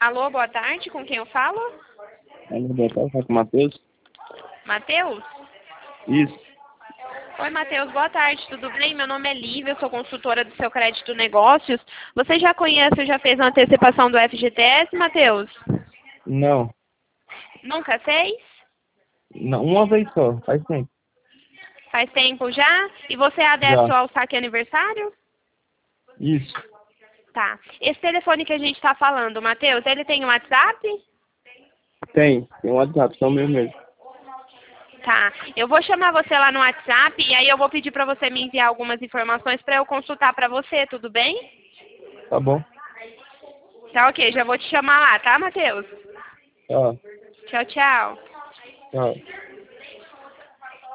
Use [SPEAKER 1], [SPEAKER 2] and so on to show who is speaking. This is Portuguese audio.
[SPEAKER 1] Alô, boa tarde, com quem eu falo?
[SPEAKER 2] Alô, boa tarde, fala com o Matheus.
[SPEAKER 1] Matheus?
[SPEAKER 2] Isso.
[SPEAKER 1] Oi, Matheus, boa tarde, tudo bem? Meu nome é Lívia, eu sou consultora do seu crédito negócios. Você já conhece ou já fez uma antecipação do FGTS, Matheus?
[SPEAKER 2] Não.
[SPEAKER 1] Nunca fez?
[SPEAKER 2] Não, uma vez só, faz tempo.
[SPEAKER 1] Faz tempo já? E você é adepto
[SPEAKER 2] Já.
[SPEAKER 1] ao saque aniversário?
[SPEAKER 2] Isso.
[SPEAKER 1] Tá. Esse telefone que a gente está falando, Matheus, ele tem um WhatsApp?
[SPEAKER 2] Tem um WhatsApp, só o meu mesmo.
[SPEAKER 1] Tá. Eu vou chamar você lá no WhatsApp e aí eu vou pedir para você me enviar algumas informações para eu consultar para você, tudo bem?
[SPEAKER 2] Tá bom.
[SPEAKER 1] Tá ok, já vou te chamar lá, tá, Matheus?
[SPEAKER 2] Tchau.
[SPEAKER 1] Tchau, tchau.
[SPEAKER 2] Tchau.